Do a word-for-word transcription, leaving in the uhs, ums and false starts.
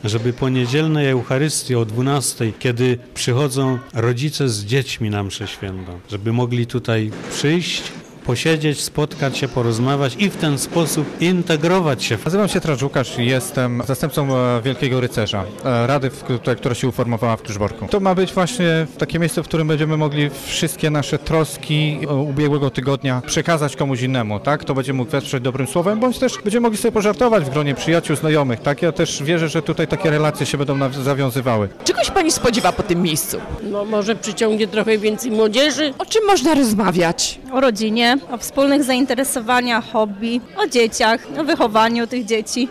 żeby po niedzielnej Eucharystii o dwunastej, kiedy przychodzą rodzice z dziećmi na mszę świętą, żeby mogli tutaj przyjść, posiedzieć, spotkać się, porozmawiać i w ten sposób integrować się. Nazywam się Traż Łukasz i jestem zastępcą Wielkiego Rycerza, rady, która się uformowała w Krzyżborku. To ma być właśnie takie miejsce, w którym będziemy mogli wszystkie nasze troski ubiegłego tygodnia przekazać komuś innemu, tak? To będzie mógł wesprzeć dobrym słowem, bądź też będziemy mogli sobie pożartować w gronie przyjaciół, znajomych, tak? Ja też wierzę, że tutaj takie relacje się będą zawiązywały. Czego się Pani spodziewa po tym miejscu? No może przyciągnie trochę więcej młodzieży. O czym można rozmawiać? O rodzinie, o wspólnych zainteresowaniach, hobby, o dzieciach, o wychowaniu tych dzieci.